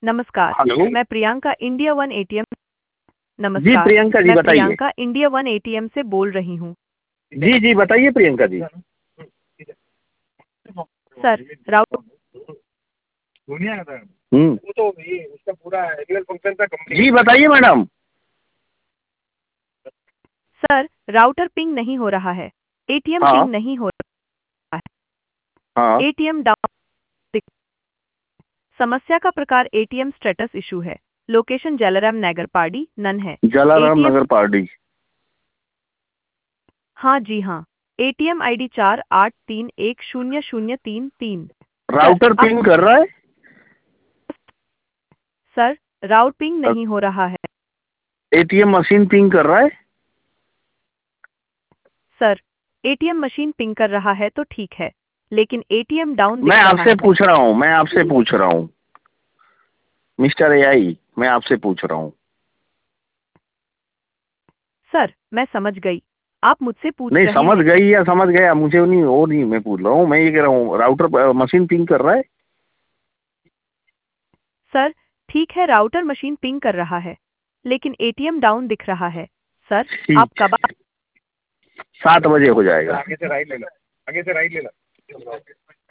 नमस्कार। हेलो। मैं Priyanka India one ATM. जी नमस्कार। प्रियंका जी मैं बताइए। प्रियंका इंडिया वन एटीएम से बोल रही हूँ। जी जी बताइए प्रियंका जी। सर, राउटर हम्म। जी बताइए मैडम। सर, राउटर पिंग नहीं हो रहा है। एटीएम हाँ पिंग नहीं हो रहा हाँ। है। ATM down. समस्या का प्रकार एटीएम स्टेटस इशू है। लोकेशन जलाराम नगर पार्डी नन है। जलाराम एटीएम। नगर पार्टी। हाँ जी हाँ। ATM ID 48310033। सर, राउटर आप। पिंग कर रहा है। सर, राउट पिंग नहीं हो रहा है। एटीएम मशीन पिंग कर रहा है। सर, एटीएम मशीन पिंग कर रहा है तो ठीक है, लेकिन एटीएम डाउन मैं दिख रहा आपसे है। पूछ रहा हूँ, मैं आपसे पूछ रहा हूँ मिस्टर एआई, मैं आपसे पूछ रहा हूँ। सर, मैं समझ गई। आप मुझसे पूछ नहीं रहे समझ हैं। गई या समझ गया मुझे नहीं, वो नहीं मैं पूछ रहा हूँ। मैं ये कह रहा हूँ राउटर मशीन पिंग कर रहा है। सर, ठीक है, राउटर मशीन पिंग कर रहा है, लेकिन एटीएम डाउन दिख रहा है। सर, आप ठीक। कब 7 बजे हो जाएगा।